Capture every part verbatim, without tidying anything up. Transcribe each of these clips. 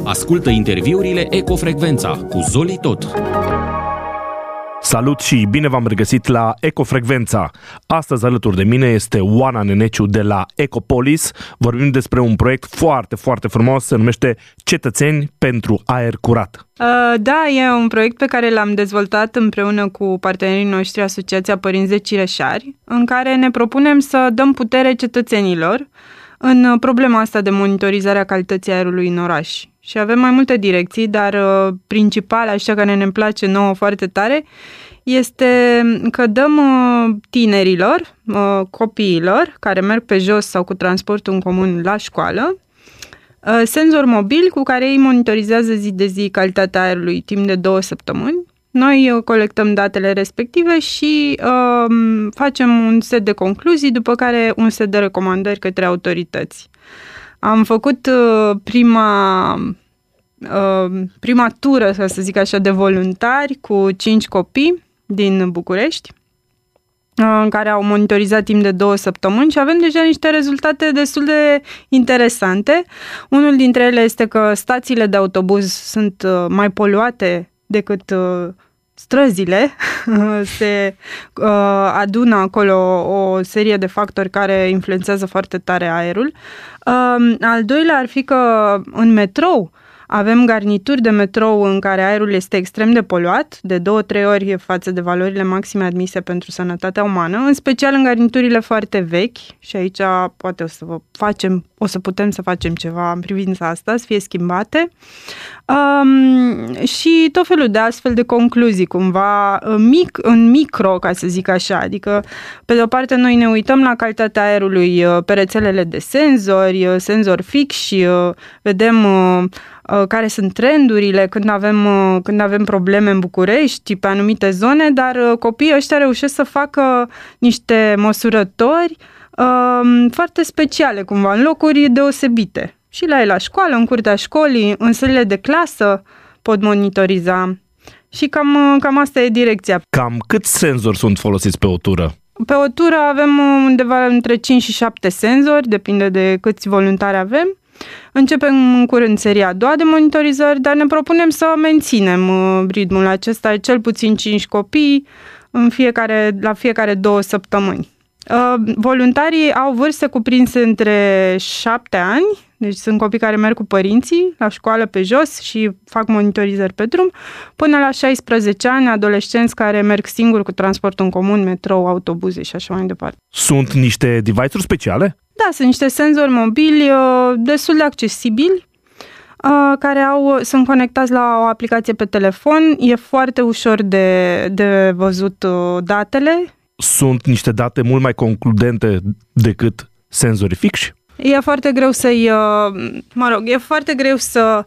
Ascultă interviurile Ecofrecvența cu Zoli Tot. Salut și bine v-am regăsit la Ecofrecvența. Astăzi alături de mine este Oana Neneciu de la Ecopolis. Vorbim despre un proiect foarte, foarte frumos, se numește Cetățeni pentru aer curat. Uh, da, e un proiect pe care l-am dezvoltat împreună cu partenerii noștri, Asociația Părinți de Cireșari, în care ne propunem să dăm putere cetățenilor în problema asta de monitorizare a calității aerului în oraș. Și avem mai multe direcții, dar uh, principala, așa care ne place nouă foarte tare, este că dăm uh, tinerilor, uh, copiilor care merg pe jos sau cu transportul în comun la școală, uh, senzori mobili cu care ei monitorizează zi de zi calitatea aerului timp de două săptămâni. Noi uh, colectăm datele respective și uh, facem un set de concluzii, după care un set de recomandări către autorități. Am făcut uh, prima, uh, prima tură, ca să zic așa, de voluntari cu cinci copii din București, uh, în care au monitorizat timp de două săptămâni și avem deja niște rezultate destul de interesante. Unul dintre ele este că stațiile de autobuz sunt uh, mai poluate decât uh, străzile. Se uh, adună acolo o serie de factori care influențează foarte tare aerul. Uh, al doilea ar fi că în metrou avem garnituri de metrou în care aerul este extrem de poluat, de două-trei ori față de valorile maxime admise pentru sănătatea umană, în special în garniturile foarte vechi, și aici poate o să vă facem, o să putem să facem ceva în privința asta, să fie schimbate. Um, și tot felul de astfel de concluzii, cumva mic, în micro, ca să zic așa, adică pe de o parte noi ne uităm la calitatea aerului pe rețelele de senzori, senzori fixi, vedem care sunt trendurile când avem, când avem probleme în București, pe anumite zone, dar copiii ăștia reușesc să facă niște măsurători uh, foarte speciale, cumva, în locuri deosebite. Și la ei la școală, în curtea școlii, în sălile de clasă pot monitoriza. Și cam, cam asta e direcția. Cam câți senzori sunt folosiți pe o tură? Pe o tură avem undeva între cinci și șapte senzori, depinde de câți voluntari avem. Începem în curând seria a doua de monitorizări, dar ne propunem să menținem ritmul acesta, cel puțin cinci copii în fiecare, la fiecare două săptămâni. Voluntarii au vârste cuprinse între șapte ani, deci sunt copii care merg cu părinții la școală pe jos și fac monitorizări pe drum, până la șaisprezece ani, adolescenți care merg singuri cu transportul în comun, metrou, autobuze și așa mai departe. Sunt niște device-uri speciale? Da, sunt niște senzori mobili destul de accesibili, care au, sunt conectați la o aplicație pe telefon. E foarte ușor de, de văzut datele. Sunt niște date mult mai concludente decât senzorii fixi? E foarte greu să-i... Mă rog, e foarte greu să...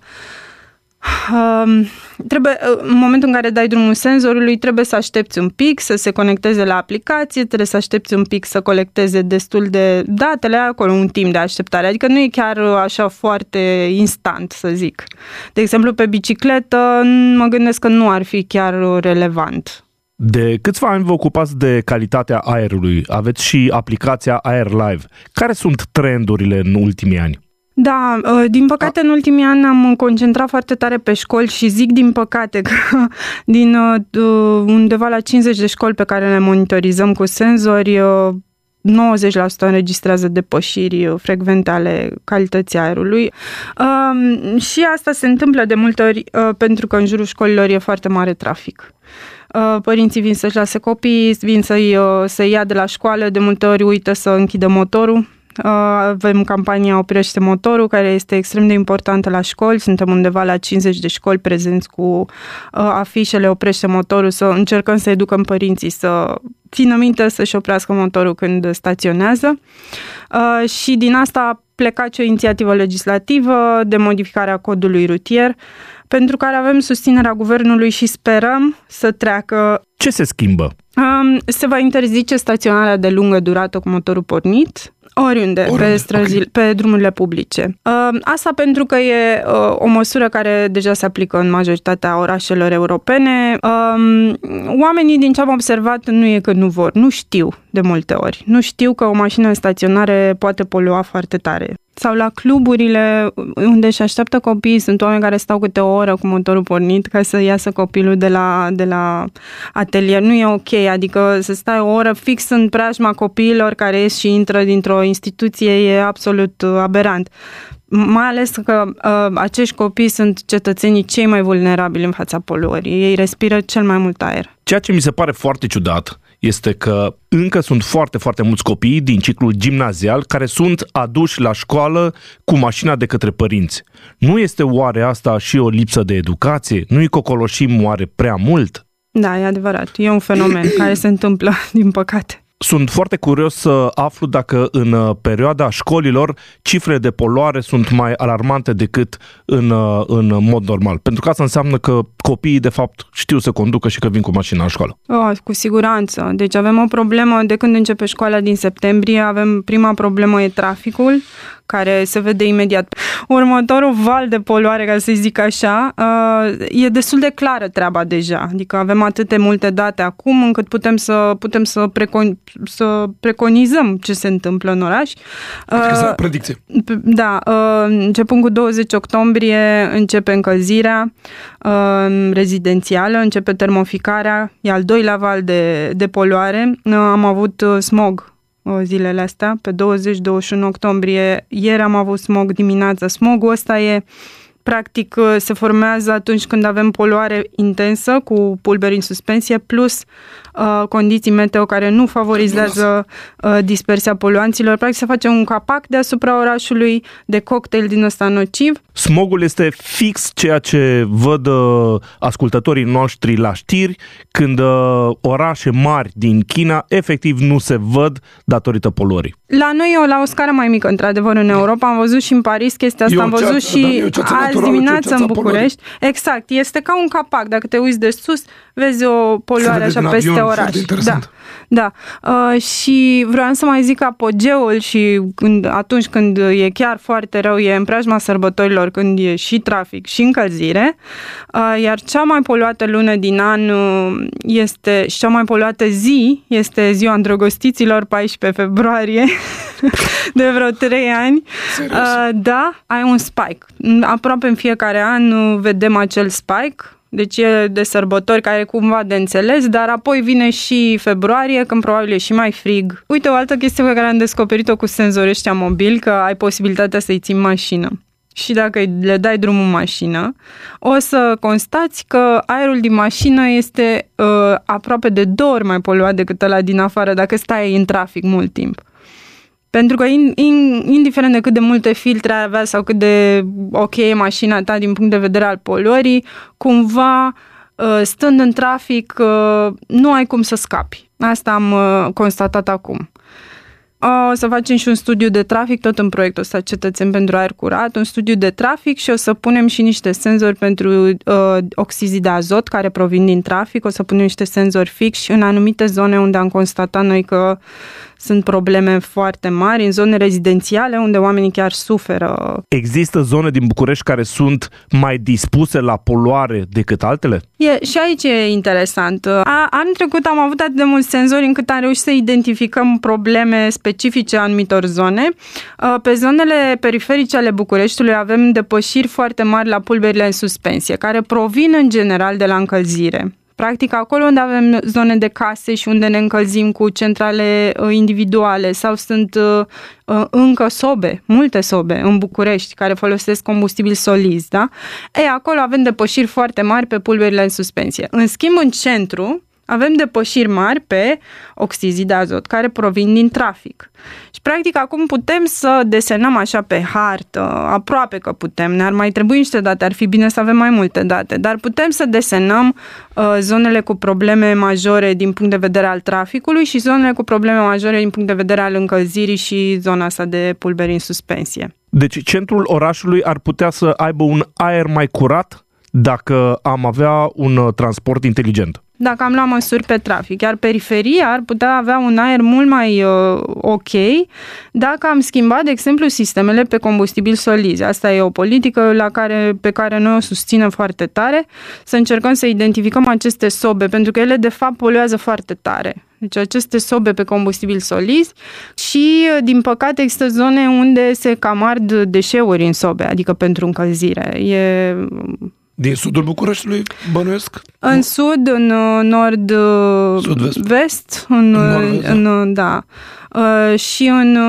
Uh, trebuie, în momentul în care dai drumul senzorului, trebuie să aștepți un pic să se conecteze la aplicație, trebuie să aștepți un pic să colecteze destul de datele, acolo un timp de așteptare, adică nu e chiar așa foarte instant, să zic. De exemplu, pe bicicletă mă gândesc că nu ar fi chiar relevant. De câțiva ani vă ocupați de calitatea aerului, aveți și aplicația Air Live. Care sunt trendurile în ultimii ani? Da, din păcate în ultimii ani am concentrat foarte tare pe școli și zic din păcate că din undeva la cincizeci de școli pe care le monitorizăm cu senzori, nouăzeci la sută înregistrează depășiri frecvente ale calității aerului. Și asta se întâmplă de multe ori pentru că în jurul școlilor e foarte mare trafic. Părinții vin să-și lase copiii, vin să-i, să-i ia de la școală, de multe ori uită să închidă motorul. Avem campania Oprește motorul, care este extrem de importantă la școli. Suntem undeva la cincizeci de școli prezenți cu afișele Oprește motorul, să încercăm să educăm părinții să țină minte să-și oprească motorul când staționează. Și din asta a plecat și o inițiativă legislativă de modificare a codului rutier, pentru care avem susținerea guvernului și sperăm să treacă. Ce se schimbă? Se va interzice staționarea de lungă durată cu motorul pornit, oriunde, oriunde pe străzile, okay. pe drumurile publice. Asta pentru că e o măsură care deja se aplică în majoritatea orașelor europene. Oamenii, din ce am observat, nu e că nu vor, nu știu de multe ori. Nu știu că o mașină în staționare poate polua foarte tare. sau la cluburile unde își așteaptă copiii. Sunt oameni care stau câte o oră cu motorul pornit ca să iasă copilul de la, de la atelier. Nu e ok, adică să stai o oră fix în preajma copiilor care ies și intră dintr-o instituție e absolut aberant. Mai ales că uh, acești copii sunt cetățenii cei mai vulnerabili în fața poluării. Ei respiră cel mai mult aer. Ceea ce mi se pare foarte ciudat este că încă sunt foarte, foarte mulți copii din ciclul gimnazial care sunt aduși la școală cu mașina de către părinți. Nu este oare asta și o lipsă de educație? Nu-i cocoloșim oare prea mult? Da, e adevărat. E un fenomen care se întâmplă, din păcate. Sunt foarte curios să aflu dacă în perioada școlilor cifrele de poluare sunt mai alarmante decât în, în mod normal. Pentru că asta înseamnă că copiii, de fapt, știu să conducă și că vin cu mașina în școală. Oh, cu siguranță. Deci avem o problemă de când începe școala din septembrie. Avem prima problemă e traficul, care se vede imediat. Următorul val de poluare, ca să zic așa, e destul de clară treaba deja. Adică avem atât de multe date acum încât putem să, putem să, precon, să preconizăm ce se întâmplă în oraș. Adică să ai predicție. Da, începând cu douăzeci octombrie începe încălzirea rezidențială, începe termoficarea, e al doilea val de, de poluare. Am avut smog zilele astea, pe douăzeci douăzeci și unu octombrie, ieri am avut smog dimineața. Smogul ăsta e, practic, se formează atunci când avem poluare intensă cu pulberi în suspensie, plus uh, condiții meteo care nu favorizează uh, dispersia poluanților. Practic se face un capac deasupra orașului de cocktail din ăsta nociv. Smogul este fix ceea ce văd uh, ascultătorii noștri la știri, când uh, orașe mari din China efectiv nu se văd datorită poluării. La noi e la o scară mai mică, într-adevăr, în Europa. Am văzut și în Paris chestia asta, am văzut și azi dimineață în București. Exact, este ca un capac. Dacă te uiți de sus, vezi o poluare așa peste oraș. Da, da. Uh, și vreau să mai zic apogeul și când, atunci când e chiar foarte rău, e în preajma sărbătorilor, când e și trafic și încălzire. Uh, iar cea mai poluată lună din an este, și cea mai poluată zi este ziua îndrăgostiților, paisprezece februarie, de vreo trei ani. Uh, da, ai un spike. Aproape în fiecare an vedem acel spike. Deci e de sărbători care e cumva de înțeles, dar apoi vine și februarie, când probabil e și mai frig. Uite, o altă chestie pe care am descoperit-o cu senzorii ăștia mobili, că ai posibilitatea să-i ții în mașină. Și dacă le dai drumul în mașină, o să constați că aerul din mașină este uh, aproape de două ori mai poluat decât ăla din afară, dacă stai în trafic mult timp. Pentru că in, in, indiferent de cât de multe filtre ai avea sau cât de ok e mașina ta din punct de vedere al poluării, cumva, stând în trafic, nu ai cum să scapi. Asta am constatat acum. O să facem și un studiu de trafic, tot în proiectul ăsta Cetățeni pentru aer curat, un studiu de trafic și o să punem și niște senzori pentru uh, oxizii de azot care provin din trafic, o să punem niște senzori fixi în anumite zone unde am constatat noi că sunt probleme foarte mari, în zone rezidențiale unde oamenii chiar suferă. Există zone din București care sunt mai dispuse la poluare decât altele? E, și aici e interesant. A, anul trecut am avut atât de mulți senzori încât am reușit să identificăm probleme specifice anumitor zone. Pe zonele periferice ale Bucureștiului avem depășiri foarte mari la pulberile în suspensie, care provin în general de la încălzire. Practic, acolo unde avem zone de case și unde ne încălzim cu centrale individuale sau sunt uh, încă sobe, multe sobe în București care folosesc combustibili solizi, da? Ei, acolo avem depășiri foarte mari pe pulberile în suspensie. În schimb, în centru, avem depășiri mari pe oxizii de azot care provin din trafic. Și practic acum putem să desenăm așa pe hartă, aproape că putem, ne-ar mai trebui niște date, ar fi bine să avem mai multe date, dar putem să desenăm uh, zonele cu probleme majore din punct de vedere al traficului și zonele cu probleme majore din punct de vedere al încălzirii și zona asta de pulberi în suspensie. Deci centrul orașului ar putea să aibă un aer mai curat dacă am avea un transport inteligent. dacă am luat măsuri pe trafic. Iar periferia ar putea avea un aer mult mai uh, ok dacă am schimbat, de exemplu, sistemele pe combustibili solizi. Asta e o politică la care, pe care noi o susținem foarte tare, să încercăm să identificăm aceste sobe, pentru că ele, de fapt, poluează foarte tare. Deci aceste sobe pe combustibili solizi și, din păcate, există zone unde se cam ard deșeuri în sobe, adică pentru încălzire. E... Din sudul Bucureștiului, bănuiesc? În sud, în nord, Sud-vest. vest, în, Nord-vest, în, da, și în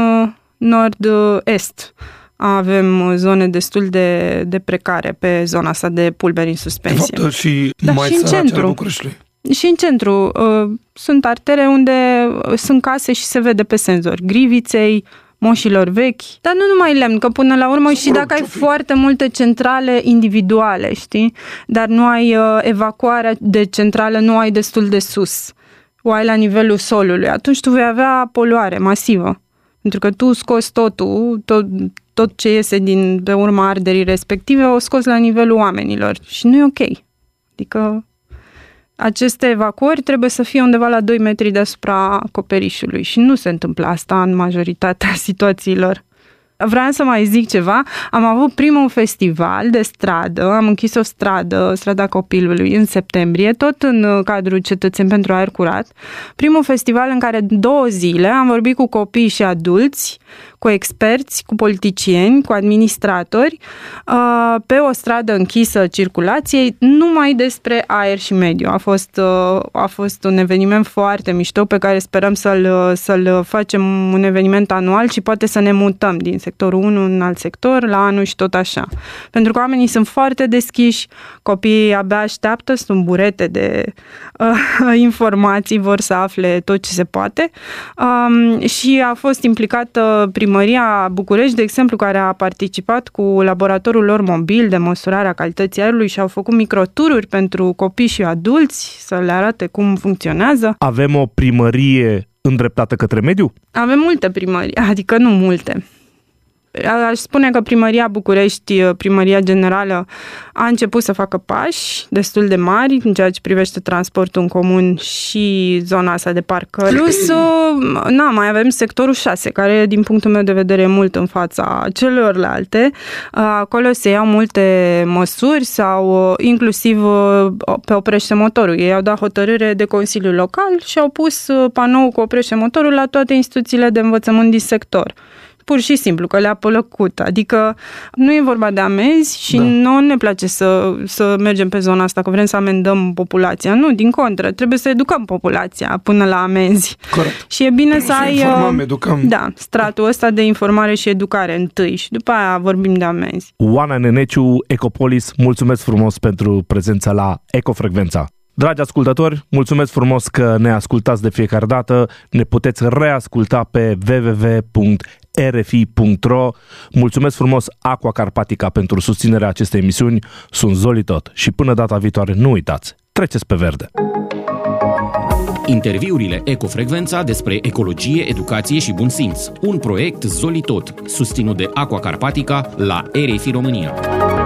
nord-est avem zone destul de, de precare pe zona asta de pulberi în suspensie. De fapt, și Dar mai și în sărace centru. ale Bucureștiului. Și în centru sunt artere unde sunt case și se vede pe senzor griviței, moșilor vechi, dar nu numai lemn, că până la urmă și dacă ai foarte multe centrale individuale, știi, dar nu ai uh, evacuarea de centrală, nu ai destul de sus, o ai la nivelul solului, atunci tu vei avea poluare masivă, pentru că tu scoți totul, tot, tot ce iese din pe urma arderii respective, o scoți la nivelul oamenilor și nu e ok. Adică aceste evacuări trebuie să fie undeva la doi metri deasupra acoperișului și nu se întâmplă asta în majoritatea situațiilor. Vreau să mai zic ceva. Am avut primul festival de stradă, am închis o stradă, Strada Copilului, în septembrie, tot în cadrul Cetățeni pentru Aer Curat. Primul festival în care două zile am vorbit cu copii și adulți, cu experți, cu politicieni, cu administratori, pe o stradă închisă circulației, numai despre aer și mediu. A fost, a fost un eveniment foarte mișto pe care sperăm să-l, să-l facem un eveniment anual și poate să ne mutăm din sectorul unu în alt sector, la anul și tot așa. Pentru că oamenii sunt foarte deschiși, copiii abia așteaptă, sunt burete de uh, informații, vor să afle tot ce se poate. Um, și a fost implicată Primăria București, de exemplu, care a participat cu laboratorul lor mobil de măsurare a calității aerului și au făcut microtururi pentru copii și adulți să le arate cum funcționează. Avem o primărie îndreptată către mediu? Avem multe primării, adică nu multe. Aș spune că Primăria București, Primăria Generală, a început să facă pași destul de mari în ceea ce privește transportul în comun și zona asta de parcări. Plus, na, mai avem sectorul șase, care, din punctul meu de vedere, e mult în fața celorlalte. Acolo se iau multe măsuri sau inclusiv pe oprește motorul. Ei au dat hotărâre de Consiliul Local și au pus panou cu oprește motorul la toate instituțiile de învățământ din sector. Pur și simplu, că le-a plăcut. Adică nu e vorba de amenzi și da. Nu ne place să, să mergem pe zona asta, că vrem să amendăm populația. Nu, din contră, trebuie să educăm populația până la amenzi. Corect. Și e bine trebuie să ai informăm, educăm. Da, stratul ăsta de informare și educare întâi și după aia vorbim de amenzi. Oana Neneciu, Ecopolis, mulțumesc frumos pentru prezența la Ecofrecvența. Dragi ascultători, mulțumesc frumos că ne ascultați de fiecare dată. Ne puteți reasculta pe w w w punct r f i punct r o. Mulțumesc frumos Aqua Carpatica pentru susținerea acestei emisiuni. Sunt Zoli Tot și până data viitoare nu uitați, treceți pe verde. Interviurile Ecofrecvența despre ecologie, educație și bun simț. Un proiect Zoli Tot, susținut de Aqua Carpatica la R F I România.